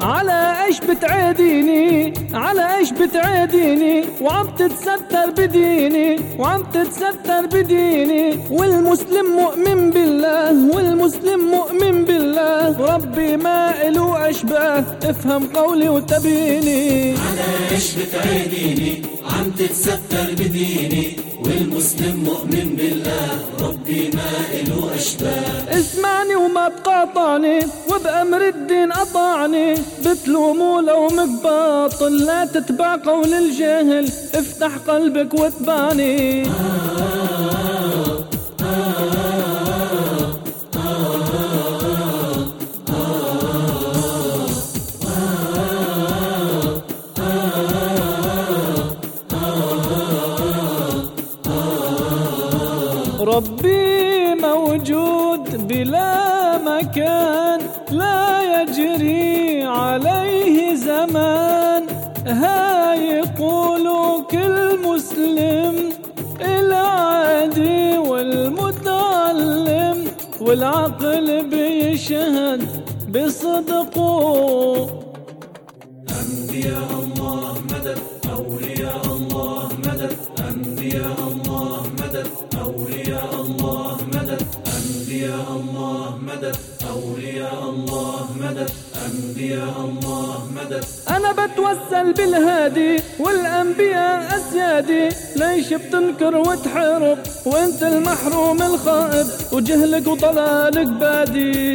على ايش بتعاديني؟ على ايش بتعاديني؟ وعم تتستر بديني، وعم تتستر بديني. والمسلم مؤمن بالله، والمسلم مؤمن بالله. ربي ما إله أشباه، افهم قولي وتبيني. على ايش بتعاديني؟ عم تتستر بديني. والمسلم مؤمن بالله، ربي ما إله أشباه. اسمعني وما تقاطعني، وبأمر الدين أطاعني. بتلوموا لومك باطل، لا تتبع قول الجاهل. افتح قلبك واتبعني. ربي موجود بلا مكان، لا يجري عليه زمان. هاي يقولوا كل مسلم، العادي والمتعلم. والعقل بيشهد بصدقه. أنبياء الله مدد، أولياء الله مدد. أنبياء الله مدد، أولياء الله مدد. أنبياء الله مدد، أولياء الله مدد. أنبياء الله مدد. أنا بتوسل بالهادي والأنبياء أسيادي. ليش بتنكر وتحارب وانت المحروم الخائب، وجهلك وضلالك بادي؟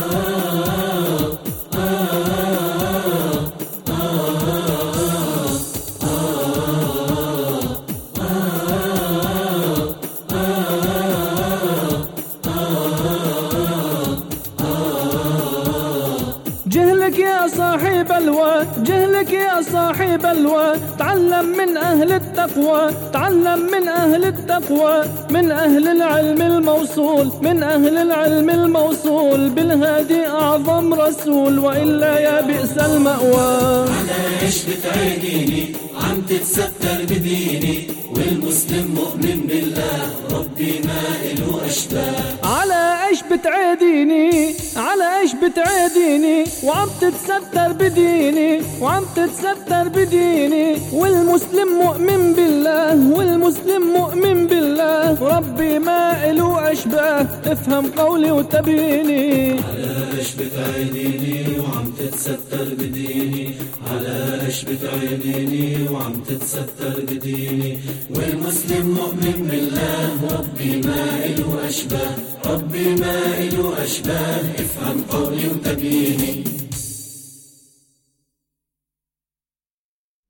جهلك يا صاحب الوى، جهلك يا صاحب الوى. تعلم من أهل التقوى، تعلم من أهل التقوى. من أهل العلم الموصول، من أهل العلم الموصول. بالهادي أعظم رسول، وإلا يا بئس المأوى. على ايش بتعاديني؟ عم تتستر بديني. والمسلم مؤمن بالله، ربي ما إله أشباه. على ايش بتعاديني؟ على ايش بتعاديني؟ وعم تتستر بديني، وعم تتستر بديني. والمسلم مؤمن بالله، والمسلم مؤمن بالله. ربي ما إله أشباه، افهم قولي وتبيني. على ايش بتعاديني؟ وعم تتستر بديني. على ايش بتعاديني؟ وعم تتستر بديني. والمسلم مؤمن بالله، ربي ما إله أشباه. ربي ما إله أشباه، افهم قولي وتبيني.